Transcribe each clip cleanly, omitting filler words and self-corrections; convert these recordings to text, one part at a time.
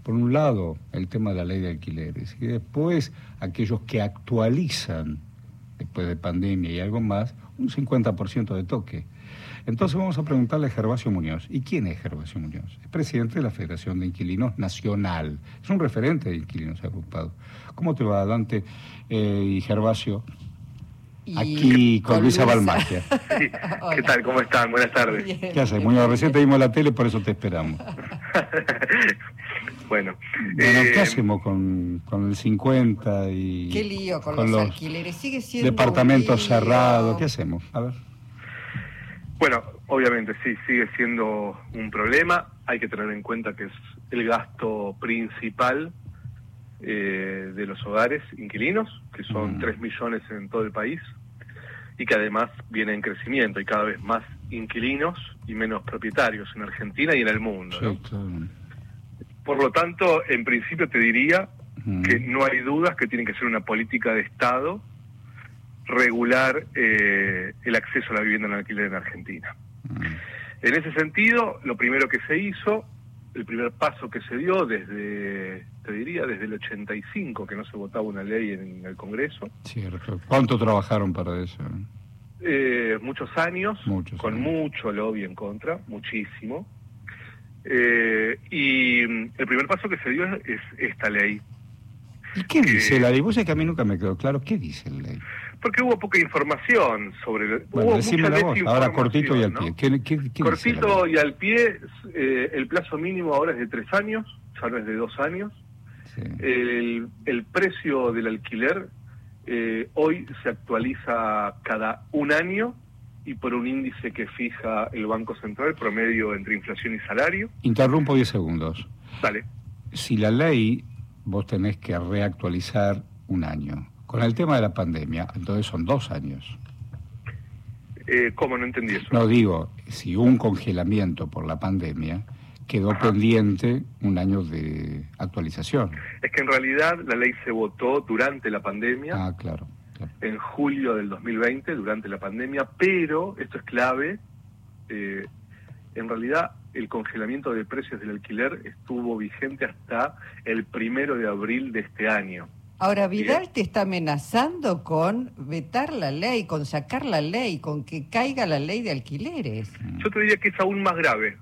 por un lado, el tema de la ley de alquileres, y después aquellos que actualizan, después de pandemia y algo más, un 50% de toque. Entonces vamos a preguntarle a Gervasio Muñoz. ¿Y quién es Gervasio Muñoz? Es presidente de la Federación de Inquilinos Nacional. Es un referente de inquilinos agrupados. ¿Cómo te va, Dante y Gervasio? Aquí con Luisa Balmagia. Sí. ¿Qué tal? ¿Cómo están? Buenas tardes. Bien, ¿qué haces, Muñoz? Recién te vimos la tele, por eso te esperamos. Bueno, ¿qué hacemos con el 50 y... Qué lío con los alquileres, sigue siendo departamentos cerrados? ¿Qué hacemos? A ver. Bueno, obviamente sí, sigue siendo un problema. Hay que tener en cuenta que es el gasto principal de los hogares inquilinos, que son 3 millones en todo el país, y que además viene en crecimiento. Hay cada vez más inquilinos y menos propietarios en Argentina y en el mundo, ¿no? Sí, claro. Por lo tanto, en principio te diría que no hay dudas que tiene que ser una política de Estado regular el acceso a la vivienda en alquiler en Argentina. En ese sentido, lo primero que se hizo, el primer paso que se dio desde el 85, que no se votaba una ley en el Congreso. Cierto. ¿Cuánto trabajaron para eso? Muchos años, con mucho lobby en contra, muchísimo. Y el primer paso que se dio es esta ley. ¿Y qué dice la ley? Vos sabés que a mí nunca me quedó claro. ¿Qué dice la ley? Porque hubo poca información sobre... Bueno, decímela vos, ahora cortito y al pie. ¿No? ¿Qué cortito y al pie, el plazo mínimo ahora es de 3 años, ya no es de 2 años. Sí. El precio del alquiler hoy se actualiza cada 1 año y por un índice que fija el Banco Central, promedio entre inflación y salario. Interrumpo 10 segundos. Dale. Si la ley vos tenés que reactualizar 1 año, con el tema de la pandemia, entonces son 2 años. ¿Cómo? No entendí eso. No, digo, si un congelamiento por la pandemia, quedó pendiente 1 año de actualización. Es que en realidad la ley se votó durante la pandemia. Ah, claro. En julio del 2020, durante la pandemia, pero, esto es clave, en realidad el congelamiento de precios del alquiler estuvo vigente hasta el 1 de abril de este año. Ahora, Vidal te está amenazando con vetar la ley, con sacar la ley, con que caiga la ley de alquileres. Yo te diría que es aún más grave,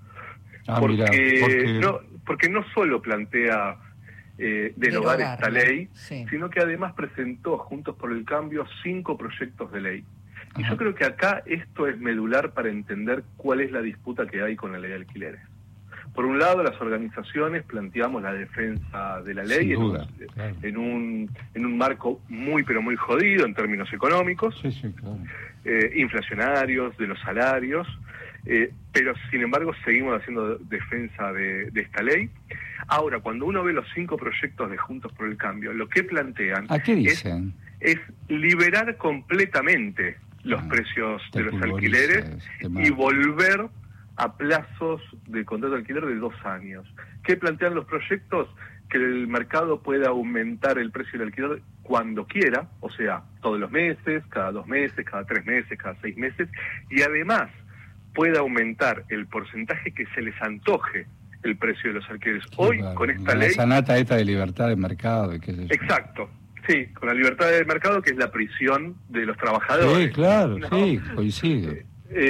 porque no solo plantea derogar esta ley, sino que además presentó Juntos por el Cambio 5 proyectos de ley. Y yo creo que acá esto es medular para entender cuál es la disputa que hay con la ley de alquileres. Por un lado, las organizaciones planteamos la defensa de la ley en un marco muy pero muy jodido en términos económicos, inflacionarios, de los salarios, pero sin embargo seguimos haciendo defensa de esta ley. Ahora, cuando uno ve los 5 proyectos de Juntos por el Cambio, lo que plantean ¿a qué dicen? Es liberar completamente los precios de los alquileres y volver a plazos de contrato de alquiler de 2 años. ¿Qué plantean los proyectos? Que el mercado pueda aumentar el precio del alquiler cuando quiera, o sea, todos los meses, cada 2 meses, cada 3 meses, cada 6 meses, y además pueda aumentar el porcentaje que se les antoje el precio de los alquileres. Hoy, con esta ley... La sanata esta de libertad de mercado y qué sé yo. Exacto. Sí, con la libertad de mercado, que es la prisión de los trabajadores. Sí, claro, ¿no? Sí, coincide.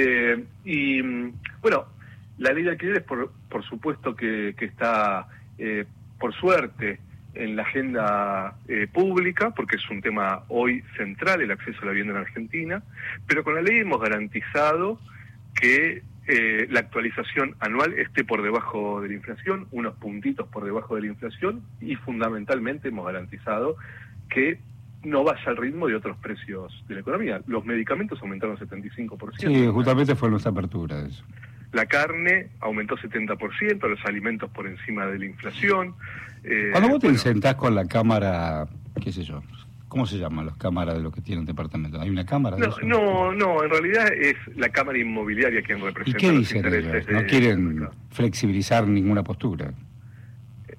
Y bueno, la ley de alquileres por supuesto que está, por suerte, en la agenda pública, porque es un tema hoy central, el acceso a la vivienda en Argentina, pero con la ley hemos garantizado que la actualización anual esté por debajo de la inflación, unos puntitos por debajo de la inflación, y fundamentalmente hemos garantizado que no vaya al ritmo de otros precios de la economía. Los medicamentos aumentaron 75%. Sí, justamente fue nuestra apertura de eso. La carne aumentó 70%, los alimentos por encima de la inflación. Cuando vos te sentás con la cámara, qué sé yo, ¿cómo se llaman las cámaras de los que tienen departamentos? ¿Hay una cámara de eso? No, en realidad es la Cámara Inmobiliaria quien representa. ¿Y qué dicen ellos? ¿No quieren flexibilizar ninguna postura?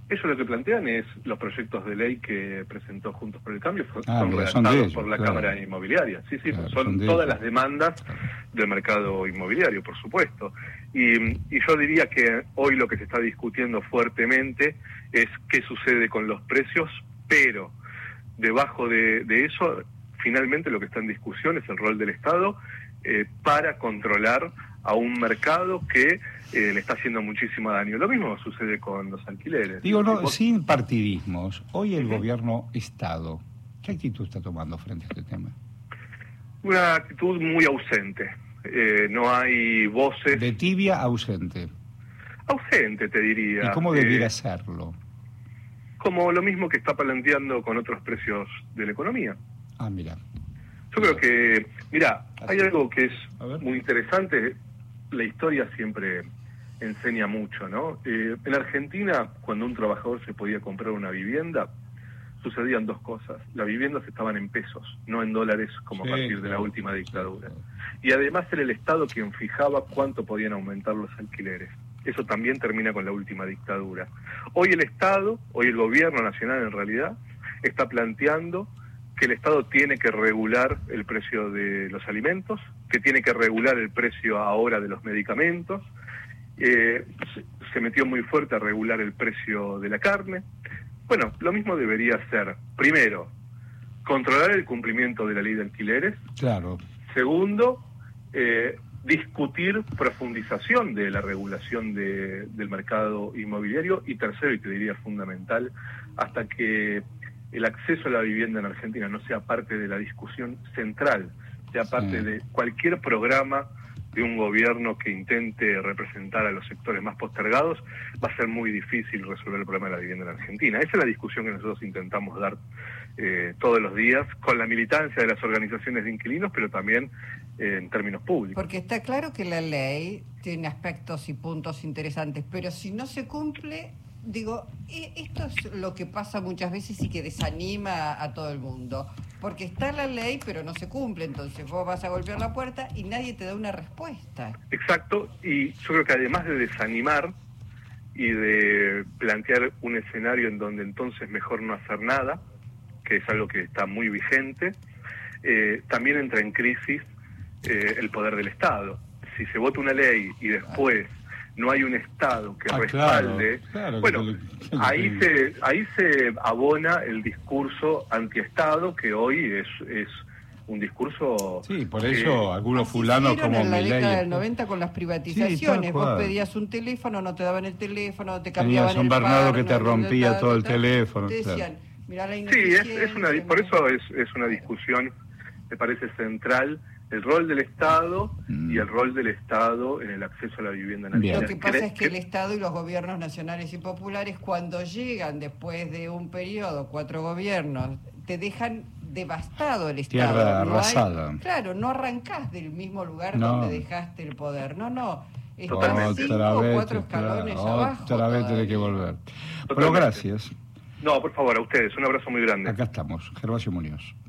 Ellos lo que plantean es los proyectos de ley que presentó Juntos por el Cambio, son redactados de ellos, por la claro. Cámara Inmobiliaria. Sí, Claro, son de todas ellos. las demandas del mercado inmobiliario, por supuesto. Y yo diría que hoy lo que se está discutiendo fuertemente es qué sucede con los precios, pero debajo de eso, finalmente lo que está en discusión es el rol del Estado para controlar a un mercado que le está haciendo muchísimo daño. Lo mismo sucede con los alquileres. Digo, no, Vos- sin partidismos, hoy el Ujú. gobierno Estado, ¿qué actitud está tomando frente a este tema? Una actitud muy ausente. No hay voces. De tibia a ausente. Ausente, te diría. ¿Y cómo debiera serlo? Como lo mismo que está planteando con otros precios de la economía. Ah, mira. Yo creo que, mira, hay algo que es A ver. muy interesante. La historia siempre enseña mucho, ¿no? En Argentina, cuando un trabajador se podía comprar una vivienda, sucedían dos cosas. Las viviendas estaban en pesos, no en dólares, como Sí, a partir de la claro. última dictadura. Y además era el Estado quien fijaba cuánto podían aumentar los alquileres. Eso también termina con la última dictadura. Hoy el Estado, hoy el gobierno nacional en realidad, está planteando que el Estado tiene que regular el precio de los alimentos, que tiene que regular el precio ahora de los medicamentos, se metió muy fuerte a regular el precio de la carne. Bueno, lo mismo debería ser, primero, controlar el cumplimiento de la ley de alquileres. Claro. Segundo, discutir profundización de la regulación del mercado inmobiliario. Y tercero, y te diría fundamental, hasta que el acceso a la vivienda en Argentina no sea parte de la discusión central, sea parte de cualquier programa de un gobierno que intente representar a los sectores más postergados, va a ser muy difícil resolver el problema de la vivienda en Argentina. Esa es la discusión que nosotros intentamos dar todos los días, con la militancia de las organizaciones de inquilinos, pero también en términos públicos. Porque está claro que la ley tiene aspectos y puntos interesantes, pero si no se cumple, digo, esto es lo que pasa muchas veces y que desanima a todo el mundo. Porque está la ley, pero no se cumple, entonces vos vas a golpear la puerta y nadie te da una respuesta. Exacto, y yo creo que además de desanimar y de plantear un escenario en donde entonces mejor no hacer nada, que es algo que está muy vigente, también entra en crisis el poder del Estado. Si se vota una ley y después no hay un Estado que respalde, claro, bueno, ahí se abona el discurso antiestado, que hoy es un discurso... Sí, por eso algunos fulanos hicieron como en la década Milei del 90 con las privatizaciones. Sí, tal Vos cual. pedías un teléfono, no te daban el teléfono, te cambiaban tenías un el Bernardo par, que te no, rompía todo el tal. teléfono. Te claro. decían, mirá la Sí, ineficiencia, por eso es una discusión, me parece central, el rol del Estado y el rol del Estado en el acceso a la vivienda en Bien. Lo Argentina. que pasa es que el Estado y los gobiernos nacionales y populares, cuando llegan después de un periodo, 4 gobiernos, te dejan devastado el Estado. Tierra No hay- arrasada. claro, no arrancás del mismo lugar No. donde dejaste el poder. No. Estás Totalmente. 5 o 4 claro, escalones abajo. otra vez tenés que todavía. volver. Bueno, Totalmente. gracias. No, por favor, a ustedes, un abrazo muy grande. Acá estamos, Gervasio Muñoz.